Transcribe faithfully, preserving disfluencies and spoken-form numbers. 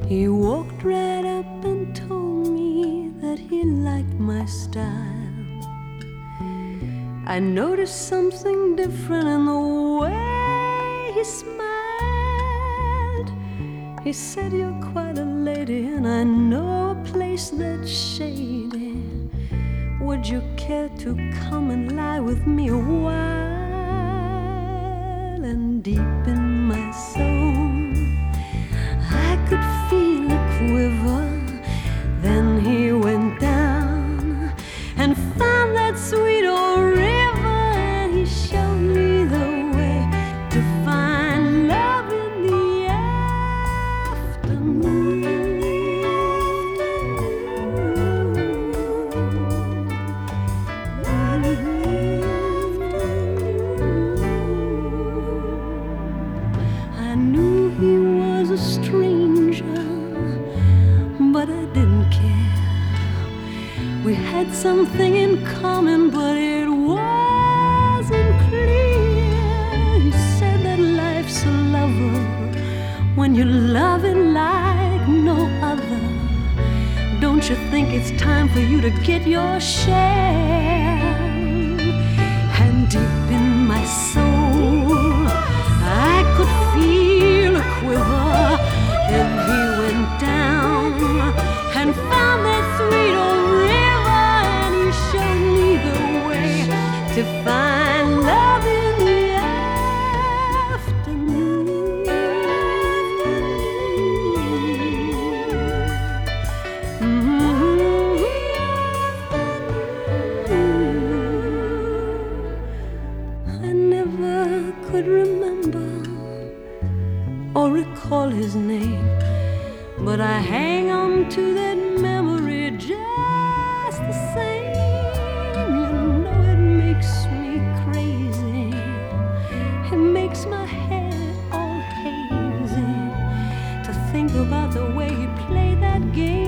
He walked right up and told me that he liked my style. I noticed something different in the way he smiled. He said, "You're quite a lady, and I know a place that's shady. Would you care to come and lie with me a while?" And deep in my soul, I could feel a quiver. Then he went down and found that sweet old river, and he showed me the way to find love in the afternoon. I knew he was a stranger, but I didn't care. We had something in common, but it wasn't clear. He said that life's a lover when you love it like no other. Don't you think it's time for you to get your share? And deep in my soul, I could feel a quiver. Then he went down and found that sweet old river, and he showed me the way to find love in the afternoon. Mm-hmm. I never could remember or recall his name, but I hang on to that memory just the same. You know it makes me crazy. It makes my head all hazy to think about the way he played that game.